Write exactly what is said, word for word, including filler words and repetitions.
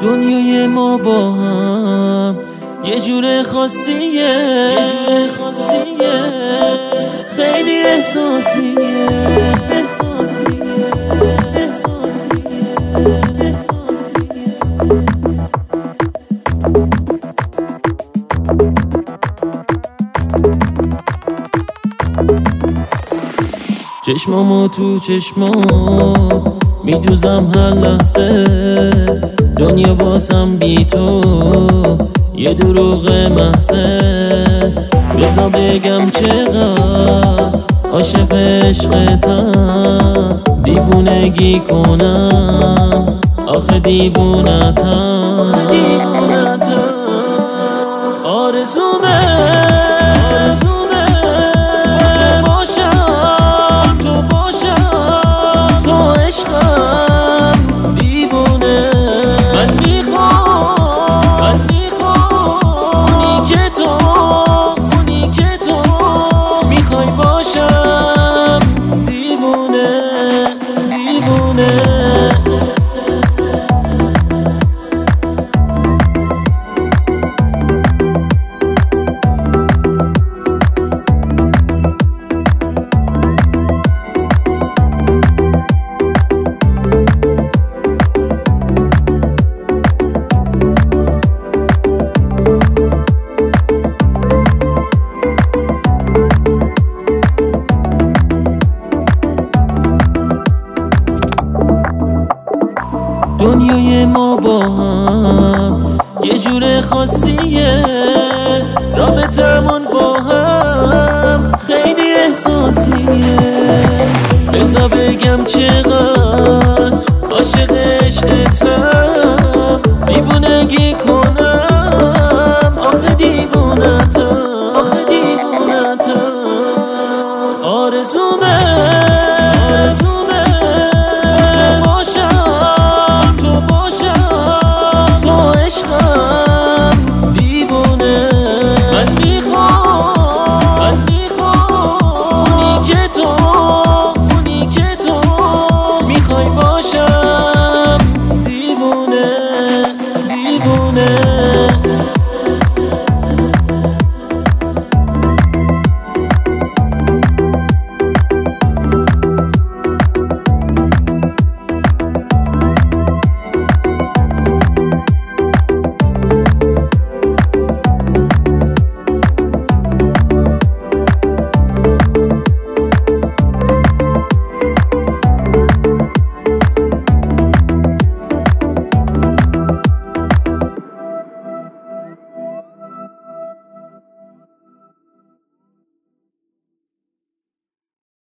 دنیای ما با هم یه جور خاصیه، یه جور خاصیه، خیلی احساسیه، احساسیه، احساسیه، احساسیه. چشمامو تو چشمات میدوزم هر لحظه، دنیا واسم بی تو یه دروغ محضه. بذار بگم چقدر عاشق عشقتم، دیوونگی کنم آخه دیوونتم، آرزومه دنیای ما با هم یه جور خاصیه، رابطمون با هم خیلی احساسیه. بذار بگم چقدر عاشق